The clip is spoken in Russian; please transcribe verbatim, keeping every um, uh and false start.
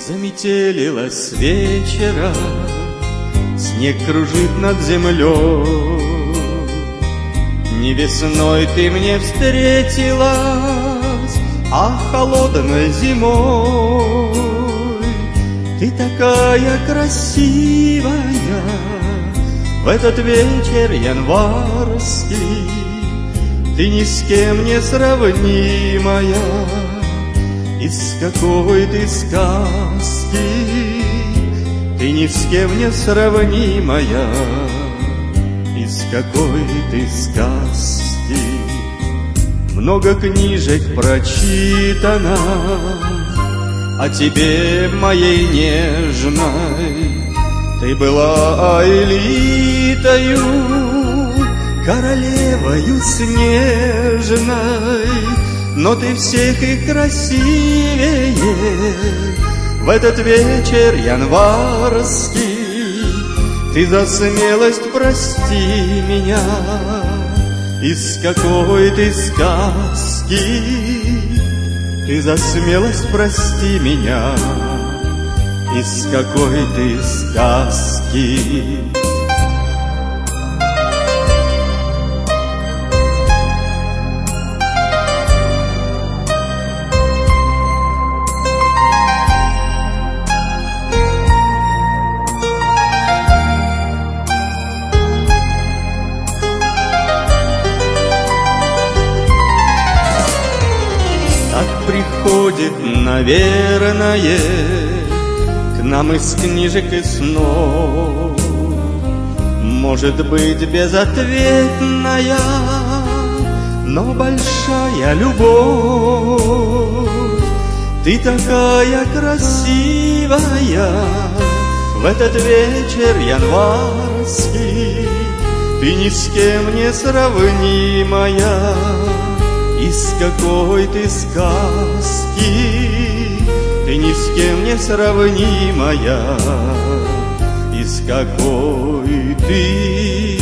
Заметелилось с вечера, снег кружит над землей. Не весной ты мне встретилась, а холодной зимой. Ты такая красивая в этот вечер январский. Ты ни с кем не сравнимая, из какой ты сказки. Ты ни с кем не сравнимая, из какой ты сказки. Много книжек прочитано о тебе, моей нежной. Ты была элитою, королевою снежной. Но ты всех и красивее в этот вечер январский. Ты за смелость прости меня, из какой ты сказки. Ты за смелость прости меня, из какой ты сказки. Приходит, наверное, к нам из книжек и снов. Может быть, безответная, но большая любовь. Ты такая красивая в этот вечер январский. Ты ни с кем не сравнимая, из какой ты сказки. Ты ни с кем не сравнимая, из какой ты